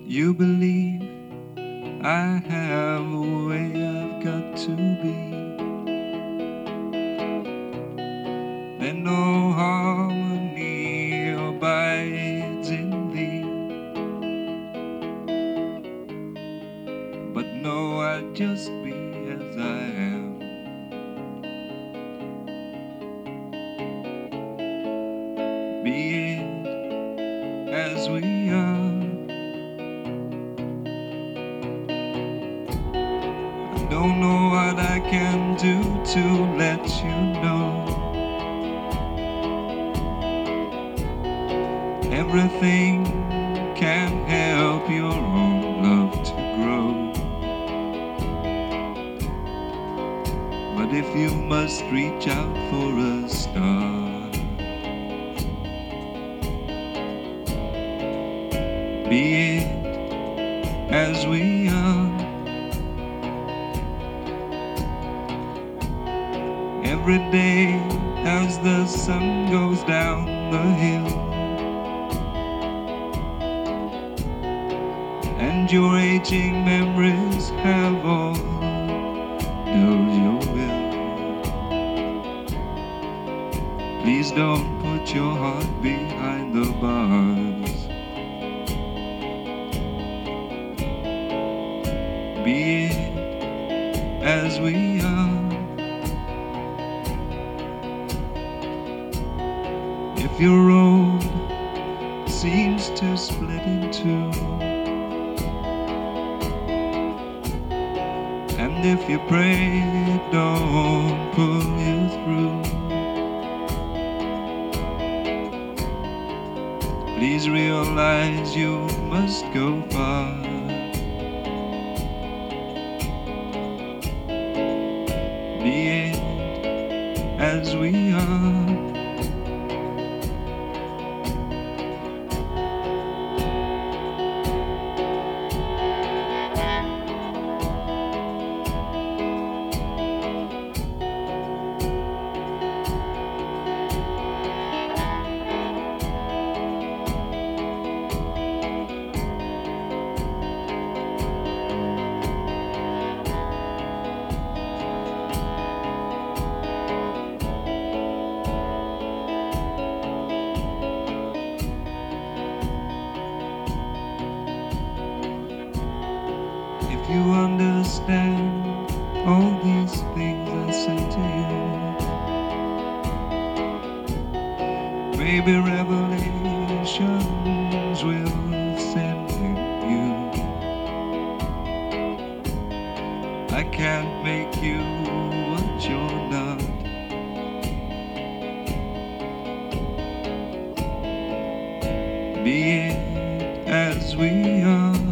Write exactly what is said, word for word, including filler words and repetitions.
You believe I have a way I've got to be. Then no harmony abides in thee. But no, I'll just be as I am. Be it as we are. I don't know what I can do to let you know. Everything can help your own love to grow. But if you must reach out for a star, be it as we are. Every day as the sun goes down the hill, and your aging memories have all dulled your will. Please don't put your heart behind the bars. Be it as we are. If your road seems to split in two, and if you pray it don't pull you through, please realize you must go far. Be it as we are. If you understand all these things I say to you, maybe revelations will send you. I can't make you what you're not. Be it as we are.